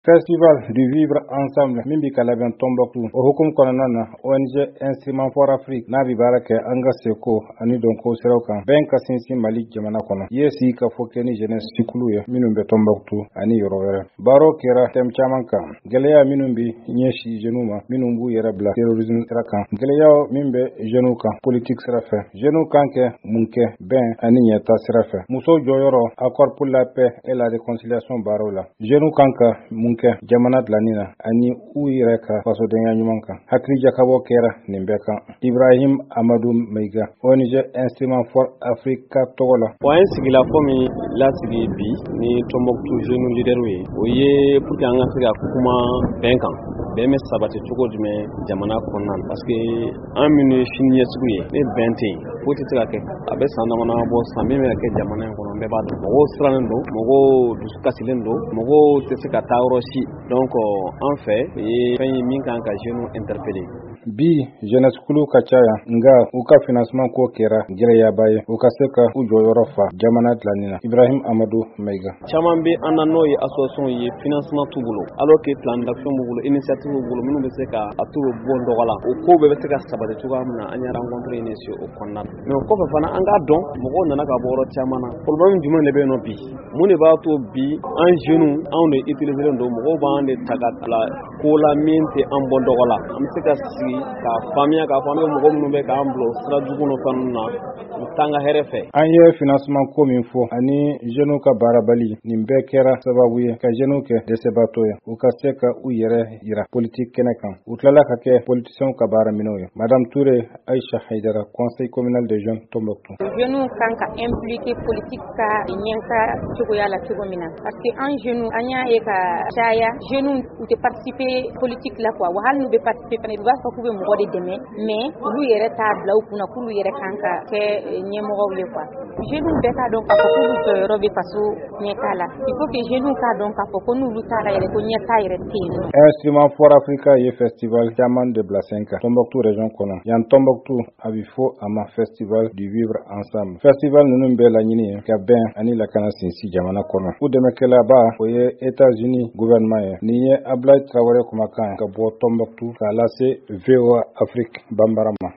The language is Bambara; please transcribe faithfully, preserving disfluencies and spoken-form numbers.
Festival du vivre ensemble min bi ka labɛn Tombouctou o hukum kɔnɔna na O N G Instrument for Afrique n'a bi baara kɛ an ka seko ani dɔnko siraw kan bɛn ka sinsin Mali jamana kɔnɔ I ye sigi ka fɔ kɛ ni jeunesse sikulu ye minnu bɛ Tombouctou ani yɔrɔ wɛrɛ baro kɛra thème caman kan gɛlɛya minnu bi ɲɛsi jeunes ma minnu b'u yɛrɛ bila terrorisme sira kan gɛlɛya min bɛ jeunes kan politique sira fɛ jeunes kan kɛ mun kɛ bɛn ani ɲɛta sira fɛ muso jɔyɔrɔ accord pour la paix et la réconciliation baaraw la jeunes kan ka kɛ jamana dilanni na ani u yɛrɛ ka fasodenya ɲuman kan hakili jakabɔ kɛra nin bɛɛ kan Ibrahim Amadou Meiga O N G Instrument for Africa tɔgɔ la o ye sigilafɔ min lasigi bi ni Tombouctou jeunes leaders ye o ye pour que an ka se ka kuma bɛn kan bɛn bɛ sabati cogo jumɛn jamana kɔnɔna na parce que an minnu ye sini ɲɛsigiw ye ni bɛn tɛ yen foyi tɛ se ka kɛ a bɛ san dama dama bɔ san min bɛ ka kɛ jamana in kɔnɔ bɛɛ b'a dɔn mɔgɔw sirannen don mɔgɔw dusukasilen don mɔgɔw tɛ se ka taa yɔrɔ si donc an fɛ o ye fɛn ye min kan ka jeunes interpeller bi jeunesse kulu ka caya nga u ka financement ko kɛra gɛlɛyaba ye u ka se ka u jɔyɔrɔ fa jamana dilanni na Ibrahim Amadou Meiga caman bɛ an na n'o ye association ye financement t'u bolo alors que plan d'action b'u bolo initiative b'u bolo minnu bɛ se ka a t'u bɔ nɔgɔ la o ko bɛɛ bɛ se ka sabati cogoya min na an y'a rencontre initié o kɔnɔna na mais o kɔfɛ fana an k'a dɔn mɔgɔw nana ka bɔ yɔrɔ caman na problème jumɛn de bɛ yen nɔ bi mun de b'a to bi an jeunes anw de utiliser don mɔgɔw b'an de ta ka bila ko la min tɛ an bɔ nɔgɔ la an bɛ se ka sigi ka faamuya k'a fɔ an bɛ mɔgɔ minnu bɛ k'an bila sira jugu n'o fɛn ninnu na u t'an ka hɛrɛ fɛ an ye financement ko min fɔ ani jeunes ka baarabali nin bɛɛ kɛra sababu ye ka jeunes kɛ dɛsɛbaatɔ ye u ka se ka u yɛrɛ yira politique kɛnɛ kan u tilala ka kɛ politiciens ka baara minɛw ye Madame Touré Aïcha Haïdara conseil communal des jeunes Tombouctou jeunes kan ka impliquer politique ka ɲɛnka cogoya la cogo min na parce que an jeunes an y'a ye ka caya jeunes u tɛ participer politique la quoi wa hali n'u bɛ participer fana u b'a fɔ k'u bɛ mɔgɔ de dɛmɛ mais olu yɛrɛ t'a bila u kunna k'olu yɛrɛ kan ka kɛ ɲɛmɔgɔw ye quoi jeunes bɛɛ k'a dɔn k'a fɔ k'olu jɔyɔrɔ bɛ faso ɲɛtaa la il faut que jeunes k'a dɔn k'a fɔ ko n'olu taara yɛrɛ ko ɲɛtaa yɛrɛ tɛ yen nɔ. Instrument for Africa ye festival caman de bila sen kan Tombouctou région kɔnɔ yan Tombouctou a bɛ fɔ a ma festival du vivre ensemble festival ninnu bɛɛ laɲini ye ka bɛn ani lakana sinsin jamana kɔnɔ u dɛmɛkɛlaba o ye États-Unis gouvernement ye nin ye Ablaye Traoré kumakan ka bɔ Tombouctou k'a lase V O A Afrique banbara ma.